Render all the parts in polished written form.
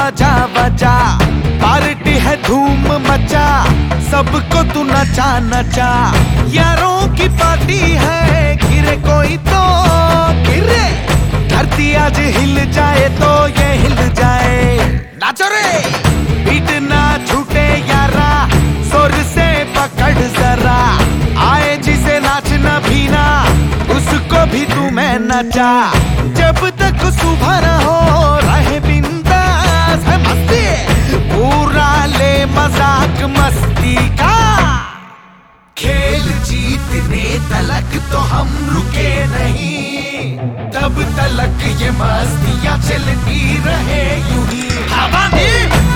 बजा बजा, पार्टी है धूम मचा, सबको तू नचा नचा। यारों की पार्टी है, गिरे कोई तो गिरे, धरती आज हिल जाए तो ये हिल जाए। नाचो रे, बीट ना छूटे यारा, सुर से पकड़ जरा, आए जिसे नाचना भी ना, उसको भी तू मैं नचा। जब तक सुबह न हो रहे बिंदास है मस्ती, पूरा ले मजाक मस्ती का। खेल जीतने तलक तो हम रुके नहीं, तब तलक ये मस्तियां चलती रहे यूं ही। हवा में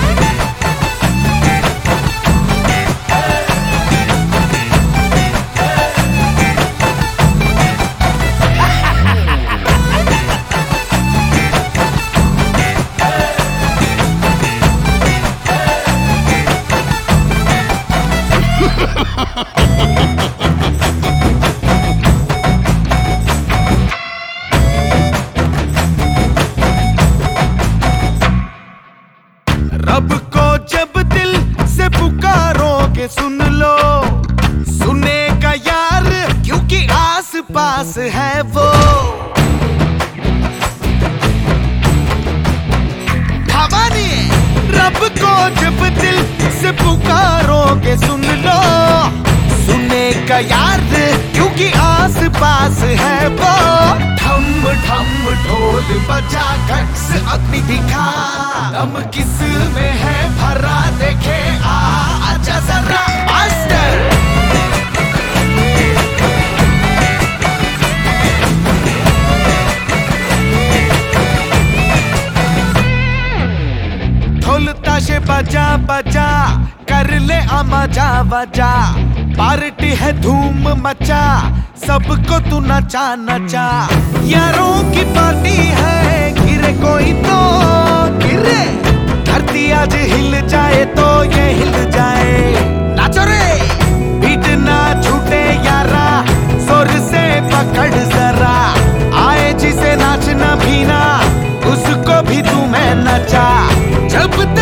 रब को जब दिल से पुकारोगे सुन लो, सुनेगा यार क्योंकि आस पास है वो। भवानी, रब को जब दिल से पुकारोगे सुन लो, सुनेगा यार क्योंकि आस पास है वो। ठम ठम ढोल बजा, घट्स अग्नि दिखा, दम किस में है भरा देखे आजा जरा मास्टर। ढोल ताशे बजा बजा, कर ले आमाजा बजा, पार्टी है धूम मचा, सबको तू नचा नचा। यारों की पार्टी है, गिरे कोई तो गिरे, धरती आज हिल जाए तो ये हिल जाए। नाचो रे, बीट ना छूटे यारा, सुर से पकड़ जरा, आए जिसे नाचना भी ना, उसको भी तू मैं नचा। जब